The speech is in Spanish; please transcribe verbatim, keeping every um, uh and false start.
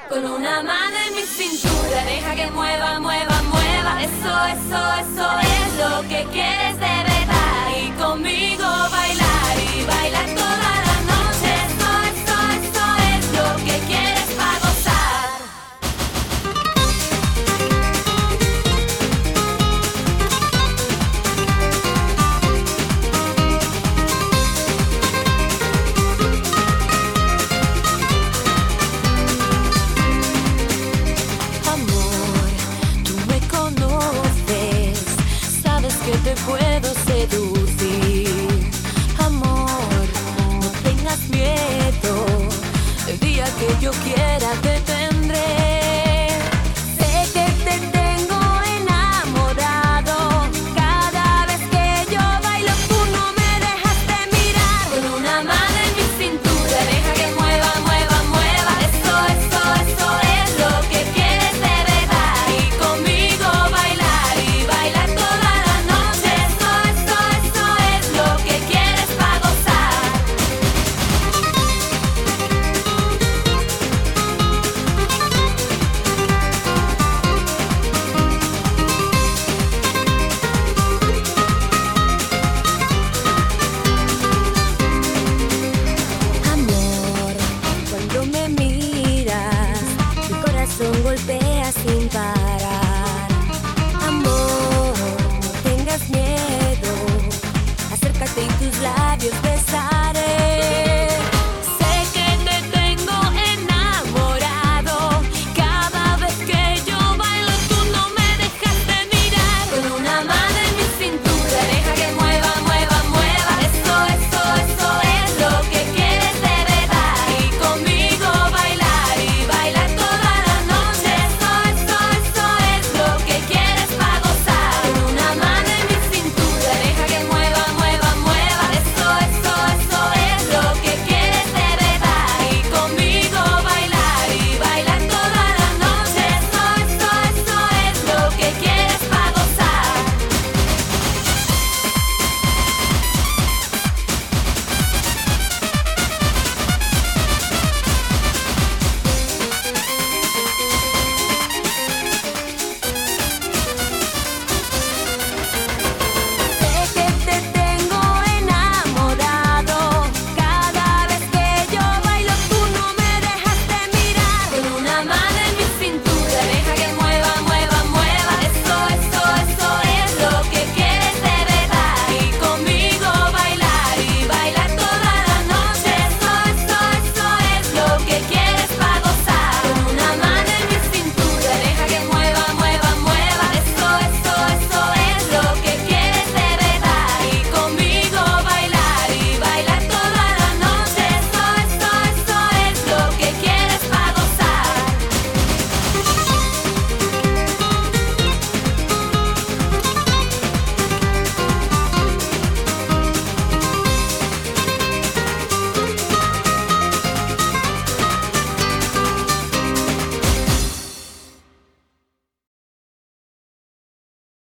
Con una mano en mi cintura, deja que mueva, mueva, mueva. Eso, eso, eso es lo que quieres de verdad. Y conmigo bailar y bailar toda la noche. Eso, eso, eso es lo que quieres para gozar. Que te puedo seducir, amor, no tengas miedo, el día que yo quiera que te